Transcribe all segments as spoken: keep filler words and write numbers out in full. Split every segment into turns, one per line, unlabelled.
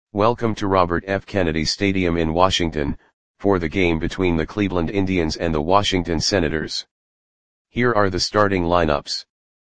Welcome to Robert F. Kennedy Stadium in Washington, for the game between the Cleveland Indians and the Washington Senators. Here are the starting lineups.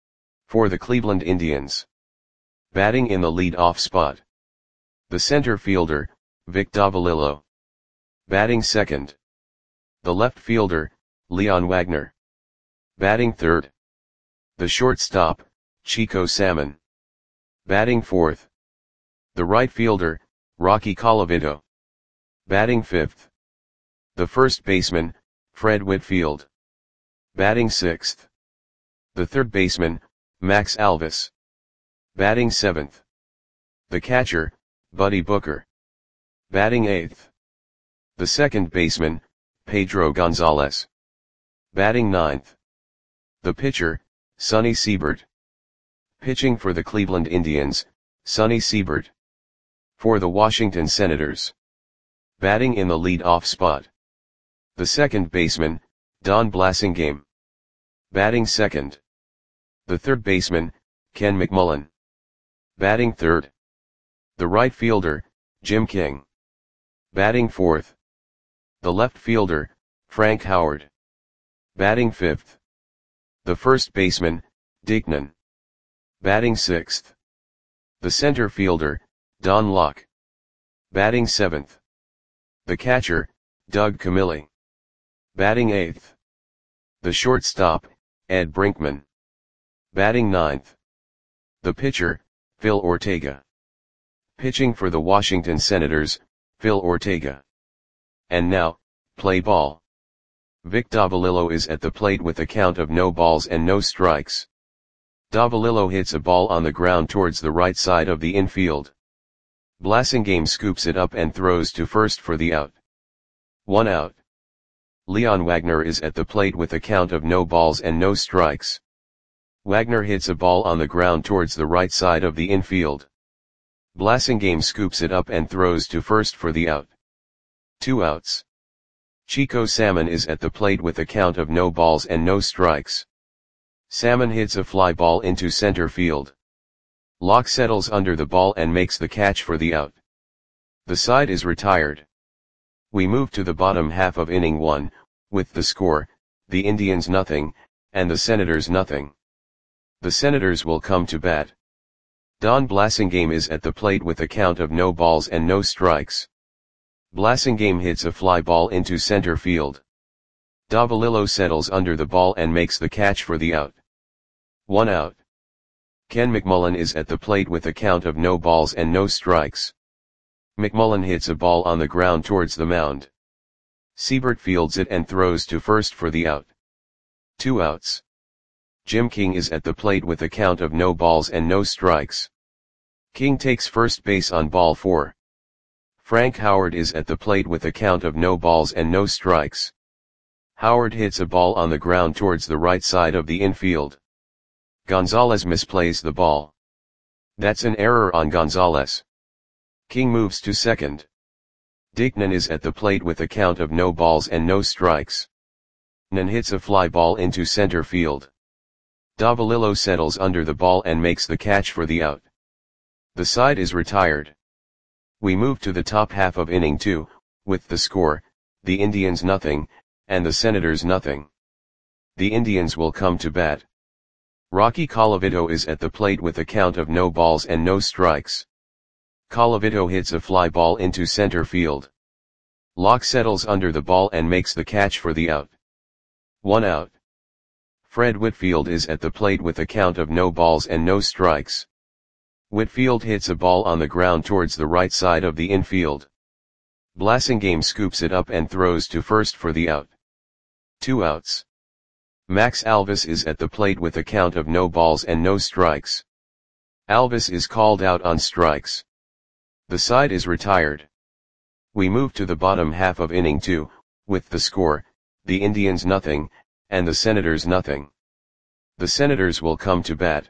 For the Cleveland Indians. Batting in the lead-off spot. The center fielder, Vic Davalillo. Batting second. The left fielder, Leon Wagner. Batting third. The shortstop, Chico Salmon. Batting fourth. The right fielder, Rocky Colavito. Batting fifth. The first baseman, Fred Whitfield. Batting sixth. The third baseman, Max Alvis. Batting seventh. The catcher, Buddy Booker. Batting eighth. The second baseman, Pedro Gonzalez. Batting ninth. The pitcher, Sonny Siebert. Pitching for the Cleveland Indians, Sonny Siebert. For the Washington Senators. Batting in the lead-off spot. The second baseman, Don Blasingame. Batting second. The third baseman, Ken McMullen. Batting third. The right fielder, Jim King. Batting fourth. The left fielder, Frank Howard. Batting fifth. The first baseman, Dick Nunn. Batting sixth. The center fielder, Don Locke. Batting seventh. The catcher, Doug Camilli. Batting eighth. The shortstop, Ed Brinkman. Batting ninth. The pitcher, Phil Ortega. Pitching for the Washington Senators, Phil Ortega. And now, play ball. Vic Davalillo is at the plate with a count of no balls and no strikes. Davalillo hits a ball on the ground towards the right side of the infield. Blasingame scoops it up and throws to first for the out. One out. Leon Wagner is at the plate with a count of no balls and no strikes. Wagner hits a ball on the ground towards the right side of the infield. Blasingame scoops it up and throws to first for the out. Two outs. Chico Salmon is at the plate with a count of no balls and no strikes. Salmon hits a fly ball into center field. Locke settles under the ball and makes the catch for the out. The side is retired. We move to the bottom half of inning one, with the score, the Indians nothing, and the Senators nothing. The Senators will come to bat. Don Blasingame is at the plate with a count of no balls and no strikes. Blasingame hits a fly ball into center field. Davalillo settles under the ball and makes the catch for the out. One out. Ken McMullen is at the plate with a count of no balls and no strikes. McMullen hits a ball on the ground towards the mound. Siebert fields it and throws to first for the out. Two outs. Jim King is at the plate with a count of no balls and no strikes. King takes first base on ball four. Frank Howard is at the plate with a count of no balls and no strikes. Howard hits a ball on the ground towards the right side of the infield. Gonzalez misplays the ball. That's an error on Gonzalez. King moves to second. Dick Nunn is at the plate with a count of no balls and no strikes. Nunn hits a fly ball into center field. Davalillo settles under the ball and makes the catch for the out. The side is retired. We move to the top half of inning two, with the score, the Indians nothing, and the Senators nothing. The Indians will come to bat. Rocky Colavito is at the plate with a count of no balls and no strikes. Colavito hits a fly ball into center field. Locke settles under the ball and makes the catch for the out. One out. Fred Whitfield is at the plate with a count of no balls and no strikes. Whitfield hits a ball on the ground towards the right side of the infield. Blasingame scoops it up and throws to first for the out. Two outs. Max Alvis is at the plate with a count of no balls and no strikes. Alvis is called out on strikes. The side is retired. We move to the bottom half of inning two, with the score, the Indians nothing, and the Senators nothing. The Senators will come to bat.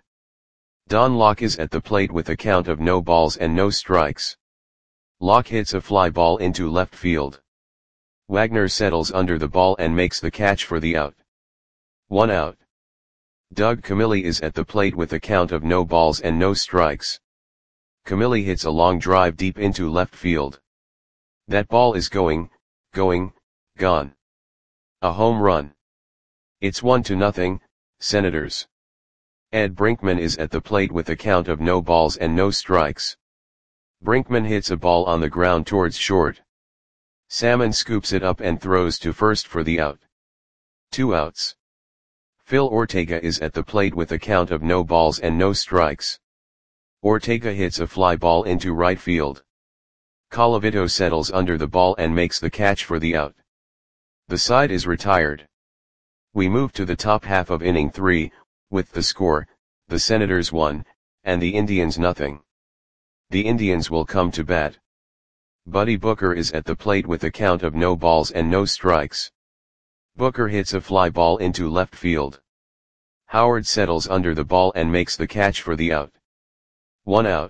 Don Locke is at the plate with a count of no balls and no strikes. Locke hits a fly ball into left field. Wagner settles under the ball and makes the catch for the out. One out. Doug Camilli is at the plate with a count of no balls and no strikes. Camilli hits a long drive deep into left field. That ball is going, going, gone. A home run. It's one to nothing, Senators. Ed Brinkman is at the plate with a count of no balls and no strikes. Brinkman hits a ball on the ground towards short. Salmon scoops it up and throws to first for the out. Two outs. Phil Ortega is at the plate with a count of no balls and no strikes. Ortega hits a fly ball into right field. Colavito settles under the ball and makes the catch for the out. The side is retired. We move to the top half of inning three, with the score, the Senators one, and the Indians nothing. The Indians will come to bat. Buddy Booker is at the plate with a count of no balls and no strikes. Booker hits a fly ball into left field. Howard settles under the ball and makes the catch for the out. One out.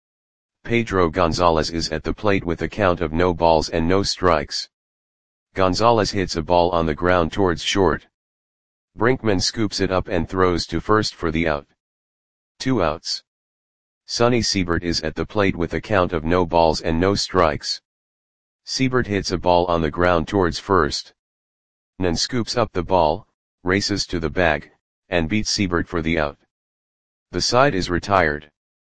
Pedro Gonzalez is at the plate with a count of no balls and no strikes. Gonzalez hits a ball on the ground towards short. Brinkman scoops it up and throws to first for the out. Two outs. Sonny Siebert is at the plate with a count of no balls and no strikes. Siebert hits a ball on the ground towards first. Nan scoops up the ball, races to the bag, and beats Siebert for the out. The side is retired.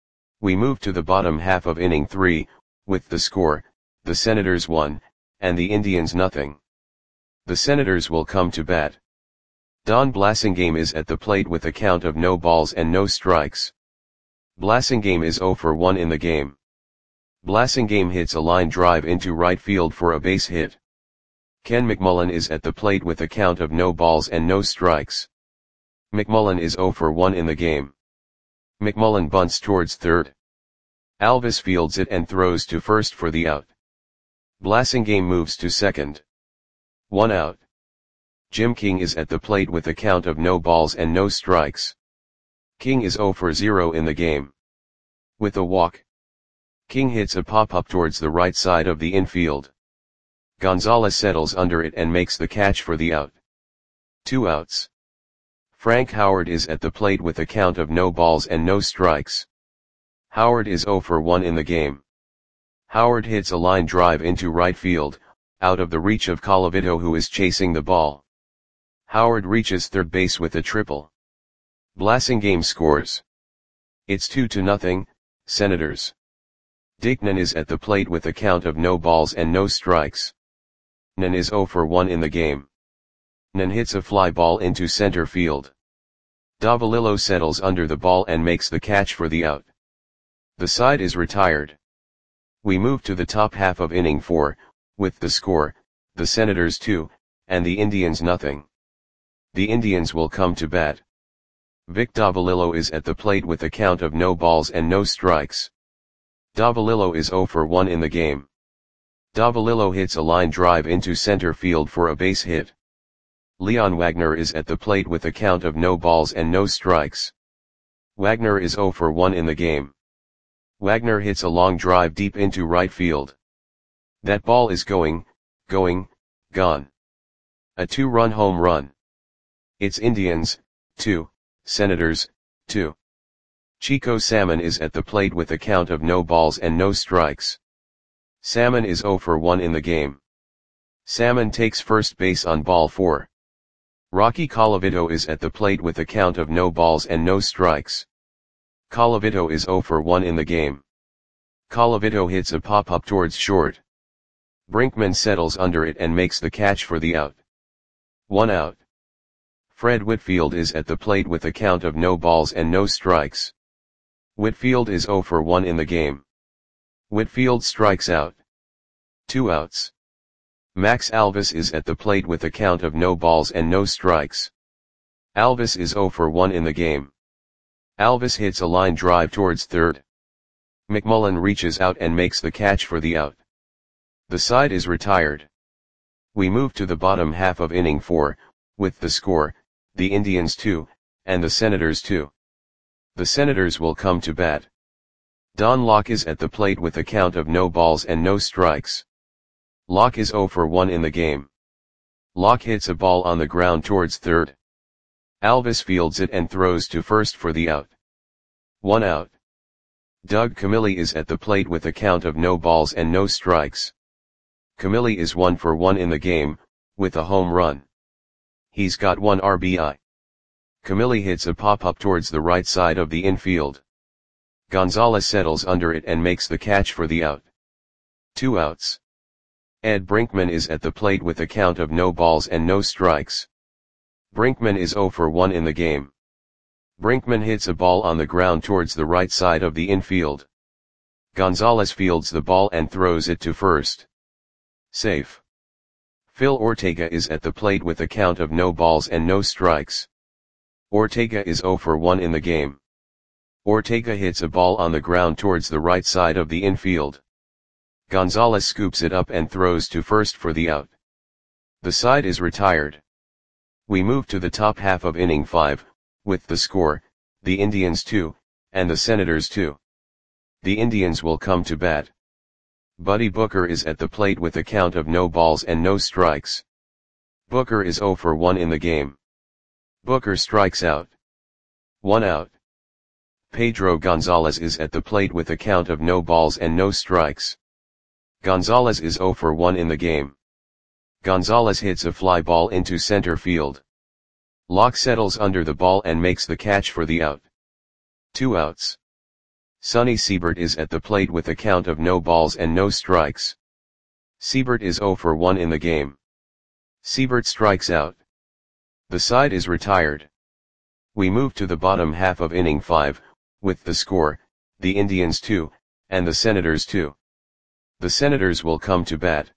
We move to the bottom half of inning three, with the score, the Senators one, and the Indians nothing. The Senators will come to bat. Don Blasingame is at the plate with a count of no balls and no strikes. Blasingame is zero for one in the game. Blasingame hits a line drive into right field for a base hit. Ken McMullen is at the plate with a count of no balls and no strikes. McMullen is zero for one in the game. McMullen bunts towards third. Alvis fields it and throws to first for the out. Blasingame moves to second. One out. Jim King is at the plate with a count of no balls and no strikes. King is zero for zero in the game. With a walk, King hits a pop-up towards the right side of the infield. Gonzalez settles under it and makes the catch for the out. Two outs. Frank Howard is at the plate with a count of no balls and no strikes. Howard is zero for one in the game. Howard hits a line drive into right field, out of the reach of Colavito, who is chasing the ball. Howard reaches third base with a triple. Blasingame scores. It's two to nothing, Senators. Dick Nan is at the plate with a count of no balls and no strikes. Nan is zero for one in the game. Nan hits a fly ball into center field. Davalillo settles under the ball and makes the catch for the out. The side is retired. We move to the top half of inning four, with the score, the Senators two, and the Indians nothing. The Indians will come to bat. Vic Davalillo is at the plate with a count of no balls and no strikes. Davalillo is zero for one in the game. Davalillo hits a line drive into center field for a base hit. Leon Wagner is at the plate with a count of no balls and no strikes. Wagner is zero for one in the game. Wagner hits a long drive deep into right field. That ball is going, going, gone. A two-run home run. It's Indians, two, Senators, two. Chico Salmon is at the plate with a count of no balls and no strikes. Salmon is zero for one in the game. Salmon takes first base on ball four. Rocky Colavito is at the plate with a count of no balls and no strikes. Colavito is zero for one in the game. Colavito hits a pop-up towards short. Brinkman settles under it and makes the catch for the out. One out. Fred Whitfield is at the plate with a count of no balls and no strikes. Whitfield is zero for one in the game. Whitfield strikes out. Two outs. Max Alvis is at the plate with a count of no balls and no strikes. Alvis is zero for one in the game. Alvis hits a line drive towards third. McMullen reaches out and makes the catch for the out. The side is retired. We move to the bottom half of inning four, with the score, the Indians two, and the Senators two. The Senators will come to bat. Don Locke is at the plate with a count of no balls and no strikes. Locke is zero for one in the game. Locke hits a ball on the ground towards third. Alvis fields it and throws to first for the out. One out. Doug Camilli is at the plate with a count of no balls and no strikes. Camilli is one for one in the game, with a home run. He's got one R B I. Camilli hits a pop-up towards the right side of the infield. Gonzalez settles under it and makes the catch for the out. Two outs. Ed Brinkman is at the plate with a count of no balls and no strikes. Brinkman is zero for one in the game. Brinkman hits a ball on the ground towards the right side of the infield. Gonzalez fields the ball and throws it to first. Safe. Phil Ortega is at the plate with a count of no balls and no strikes. Ortega is zero for one in the game. Ortega hits a ball on the ground towards the right side of the infield. Gonzalez scoops it up and throws to first for the out. The side is retired. We move to the top half of inning five, with the score, the Indians two, and the Senators two. The Indians will come to bat. Buddy Booker is at the plate with a count of no balls and no strikes. Booker is zero for one in the game. Booker strikes out. One out. Pedro Gonzalez is at the plate with a count of no balls and no strikes. Gonzalez is zero for one in the game. Gonzalez hits a fly ball into center field. Locke settles under the ball and makes the catch for the out. Two outs. Sonny Siebert is at the plate with a count of no balls and no strikes. Siebert is zero for one in the game. Siebert strikes out. The side is retired. We move to the bottom half of inning five, with the score, the Indians two, and the Senators two. The Senators will come to bat.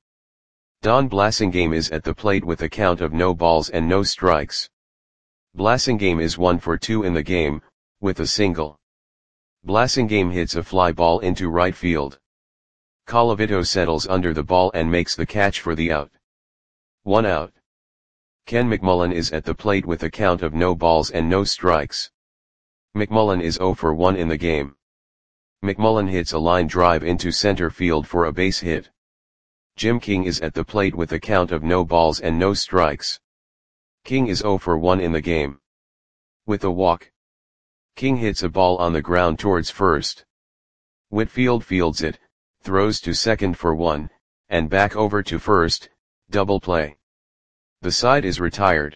Don Blasingame is at the plate with a count of no balls and no strikes. Blasingame is one for two in the game, with a single. Blasingame hits a fly ball into right field. Colavito settles under the ball and makes the catch for the out. One out. Ken McMullen is at the plate with a count of no balls and no strikes. McMullen is zero for one in the game. McMullen hits a line drive into center field for a base hit. Jim King is at the plate with a count of no balls and no strikes. King is zero for one in the game. With a walk. King hits a ball on the ground towards first. Whitfield fields it, throws to second for one, and back over to first, double play. The side is retired.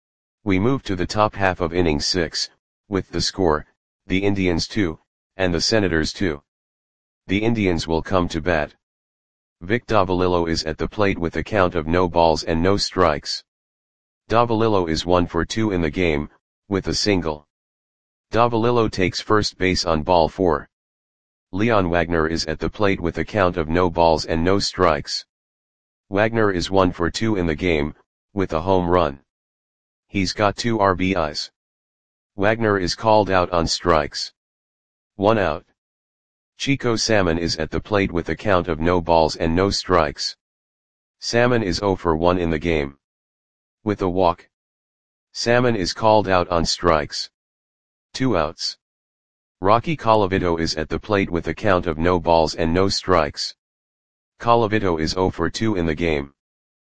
We move to the top half of inning six, with the score, the Indians two, and the Senators two. The Indians will come to bat. Vic Davalillo is at the plate with a count of no balls and no strikes. Davalillo is one for two in the game, with a single. Davalillo takes first base on ball four. Leon Wagner is at the plate with a count of no balls and no strikes. Wagner is one for two in the game, with a home run. He's got two R B Is. Wagner is called out on strikes. One out. Chico Salmon is at the plate with a count of no balls and no strikes. Salmon is zero for one in the game. With a walk. Salmon is called out on strikes. Two outs. Rocky Colavito is at the plate with a count of no balls and no strikes. Colavito is zero for two in the game.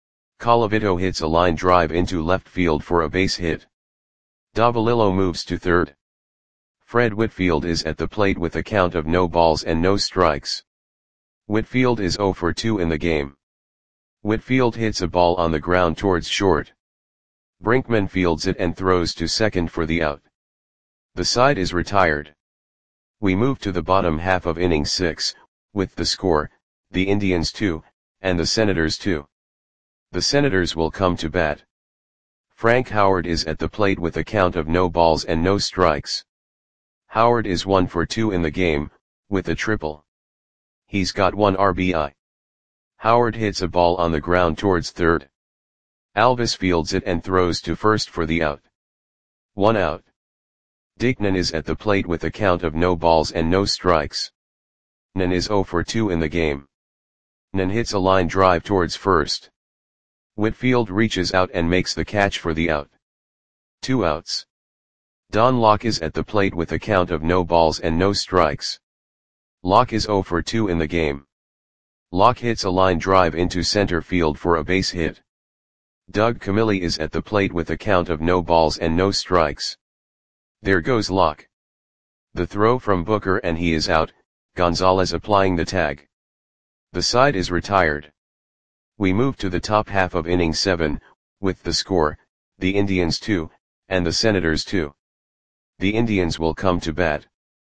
Colavito hits a line drive into left field for a base hit. Davalillo moves to third. Fred Whitfield is at the plate with a count of no balls and no strikes. Whitfield is zero for two in the game. Whitfield hits a ball on the ground towards short. Brinkman fields it and throws to second for the out. The side is retired. We move to the bottom half of inning six, with the score, the Indians two, and the Senators two. The Senators will come to bat. Frank Howard is at the plate with a count of no balls and no strikes. Howard is one for two in the game, with a triple. He's got one R B I. Howard hits a ball on the ground towards third. Alvis fields it and throws to first for the out. One out. Dick Nen is at the plate with a count of no balls and no strikes. Nen is zero for two in the game. Nen hits a line drive towards first. Whitfield reaches out and makes the catch for the out. Two outs. Don Locke is at the plate with a count of no balls and no strikes. Locke is zero for two in the game. Locke hits a line drive into center field for a base hit. Doug Camilli is at the plate with a count of no balls and no strikes. There goes Locke. The throw from Booker and he is out, Gonzalez applying the tag. The side is retired. We move to the top half of inning seven, with the score, the Indians two, and the Senators two. The Indians will come to bat.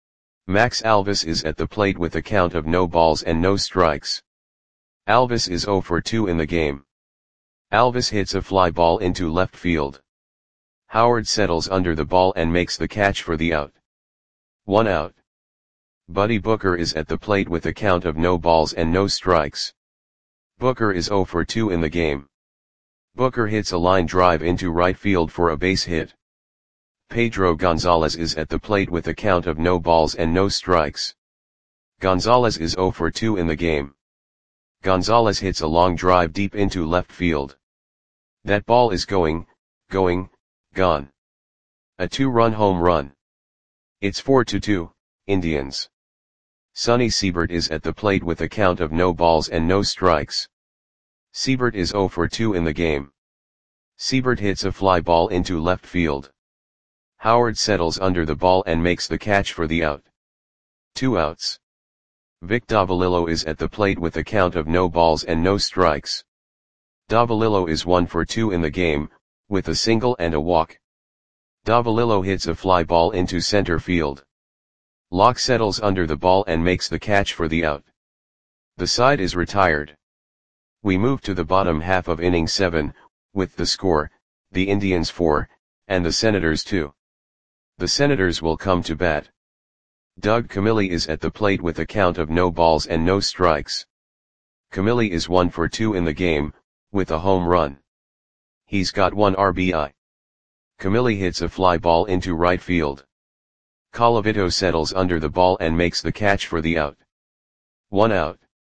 Max Alvis is at the plate with a count of no balls and no strikes. Alvis is oh for two in the game. Alvis hits a fly ball into left field. Howard settles under the ball and makes the catch for the out. One out. Buddy Booker is at the plate with a count of no balls and no strikes. Booker is oh for two in the game. Booker hits a line drive into right field for a base hit. Pedro Gonzalez is at the plate with a count of no balls and no strikes. Gonzalez is oh for two in the game. Gonzalez hits a long drive deep into left field. That ball is going, going, gone. A two-run home run. It's four to two, Indians. Sonny Siebert is at the plate with a count of no balls and no strikes. Siebert is oh for two in the game. Siebert hits a fly ball into left field. Howard settles under the ball and makes the catch for the out. Two outs. Vic Davalillo is at the plate with a count of no balls and no strikes. Davalillo is one for two in the game, with a single and a walk. Davalillo hits a fly ball into center field. Locke settles under the ball and makes the catch for the out. The side is retired. We move to the bottom half of inning seven, with the score, the Indians four, and the Senators two. The Senators will come to bat. Doug Camilli is at the plate with a count of no balls and no strikes. Camilli is one for two in the game, with a home run. He's got one R B I. Camilli hits a fly ball into right field. Colavito settles under the ball and makes the catch for the out. One out.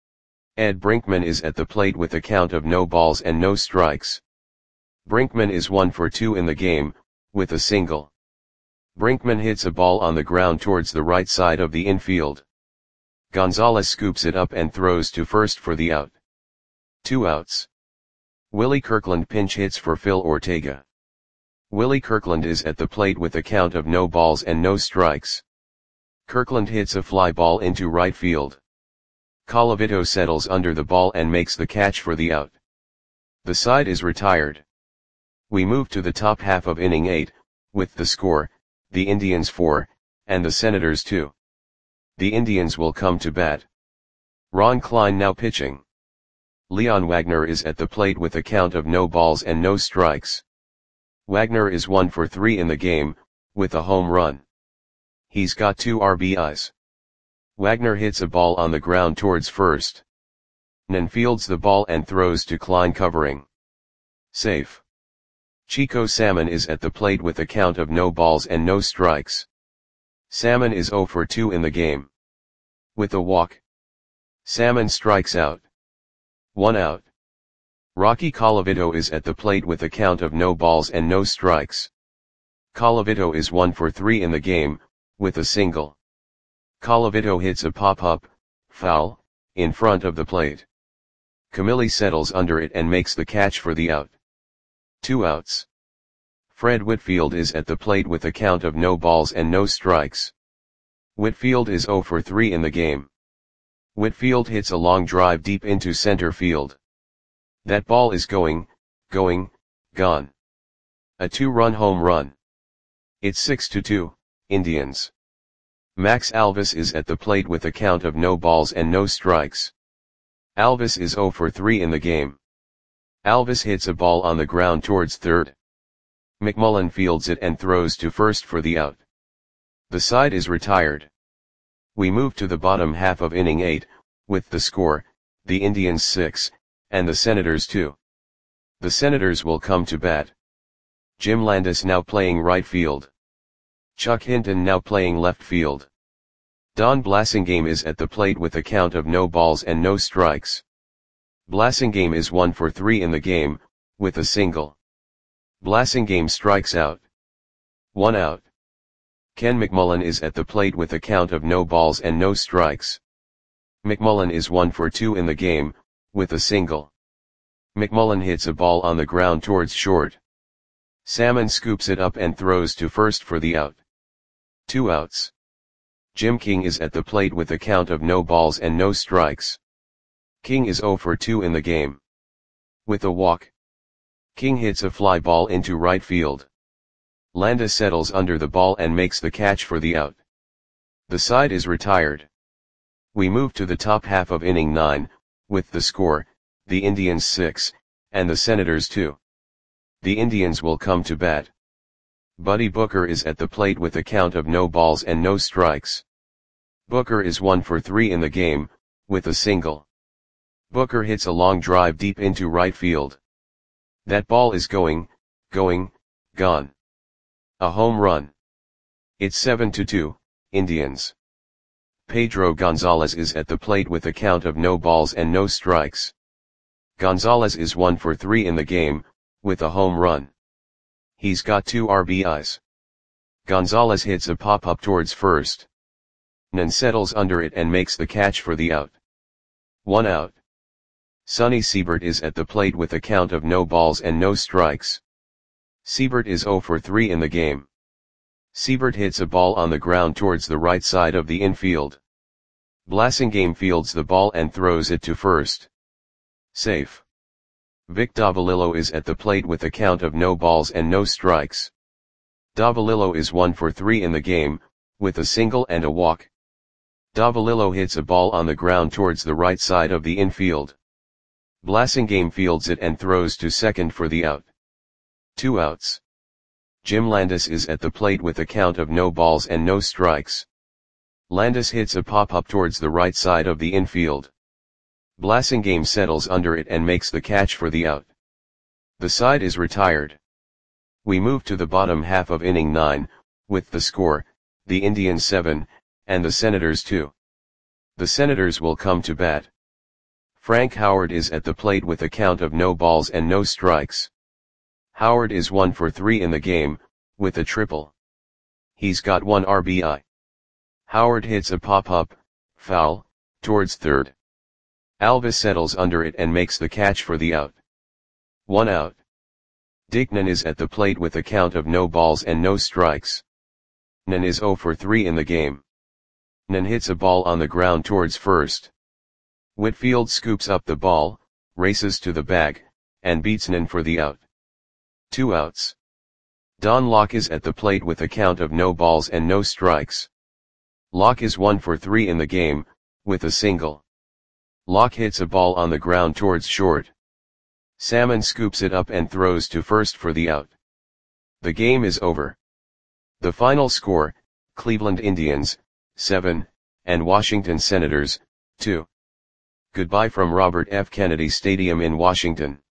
Ed Brinkman is at the plate with a count of no balls and no strikes. Brinkman is one for two in the game, with a single. Brinkman hits a ball on the ground towards the right side of the infield. Gonzalez scoops it up and throws to first for the out. Two outs. Willie Kirkland pinch hits for Phil Ortega. Willie Kirkland is at the plate with a count of no balls and no strikes. Kirkland hits a fly ball into right field. Colavito settles under the ball and makes the catch for the out. The side is retired. We move to the top half of inning eight, with the score, the Indians four, and the Senators two. The Indians will come to bat. Ron Klein now pitching. Leon Wagner is at the plate with a count of no balls and no strikes. Wagner is one for three in the game, with a home run. He's got two R B Is. Wagner hits a ball on the ground towards first. Nen fields the ball and throws to Klein covering. Safe. Chico Salmon is at the plate with a count of no balls and no strikes. Salmon is oh for two in the game. With a walk. Salmon strikes out. One out. Rocky Colavito is at the plate with a count of no balls and no strikes. Colavito is one for three in the game, with a single. Colavito hits a pop-up, foul, in front of the plate. Camilli settles under it and makes the catch for the out. Two outs. Fred Whitfield is at the plate with a count of no balls and no strikes. Whitfield is oh for three in the game. Whitfield hits a long drive deep into center field. That ball is going, going, gone. A two-run home run. It's six to two, Indians. Max Alvis is at the plate with a count of no balls and no strikes. Alvis is oh for three in the game. Alvis hits a ball on the ground towards third. McMullen fields it and throws to first for the out. The side is retired. We move to the bottom half of inning eight, with the score, the Indians six, and the Senators two. The Senators will come to bat. Jim Landis now playing right field. Chuck Hinton now playing left field. Don Blasingame is at the plate with a count of no balls and no strikes. Blasingame is one for three in the game, with a single. Blasingame strikes out. One out. Ken McMullen is at the plate with a count of no balls and no strikes. McMullen is one for two in the game, with a single. McMullen hits a ball on the ground towards short. Salmon scoops it up and throws to first for the out. Two outs. Jim King is at the plate with a count of no balls and no strikes. King is zero for two in the game. With a walk, King hits a fly ball into right field. Landis settles under the ball and makes the catch for the out. The side is retired. We move to the top half of inning nine, with the score, the Indians six, and the Senators two. The Indians will come to bat. Buddy Booker is at the plate with a count of no balls and no strikes. Booker is one for three in the game, with a single. Booker hits a long drive deep into right field. That ball is going, going, gone. A home run. It's seven to two, Indians. Pedro Gonzalez is at the plate with a count of no balls and no strikes. Gonzalez is one for three in the game, with a home run. He's got two R B Is. Gonzalez hits a pop-up towards first. Nan settles under it and makes the catch for the out. One out. Sonny Siebert is at the plate with a count of no balls and no strikes. Siebert is zero for three in the game. Siebert hits a ball on the ground towards the right side of the infield. Blasingame fields the ball and throws it to first. Safe. Vic Davalillo is at the plate with a count of no balls and no strikes. Davalillo is one for three in the game, with a single and a walk. Davalillo hits a ball on the ground towards the right side of the infield. Blasingame fields it and throws to second for the out. Two outs. Jim Landis is at the plate with a count of no balls and no strikes. Landis hits a pop-up towards the right side of the infield. Blasingame settles under it and makes the catch for the out. The side is retired. We move to the bottom half of inning nine, with the score, the Indians seven, and the Senators two. The Senators will come to bat. Frank Howard is at the plate with a count of no balls and no strikes. Howard is one for three in the game, with a triple. He's got one R B I. Howard hits a pop-up, foul, towards third. Alvis settles under it and makes the catch for the out. One out. Dick Nan is at the plate with a count of no balls and no strikes. Nan is zero for three in the game. Nan hits a ball on the ground towards first. Whitfield scoops up the ball, races to the bag, and beats Nan for the out. Two outs. Don Locke is at the plate with a count of no balls and no strikes. Locke is one for three in the game, with a single. Locke hits a ball on the ground towards short. Salmon scoops it up and throws to first for the out. The game is over. The final score, Cleveland Indians, seven, and Washington Senators, two. Goodbye from Robert F. Kennedy Stadium in Washington.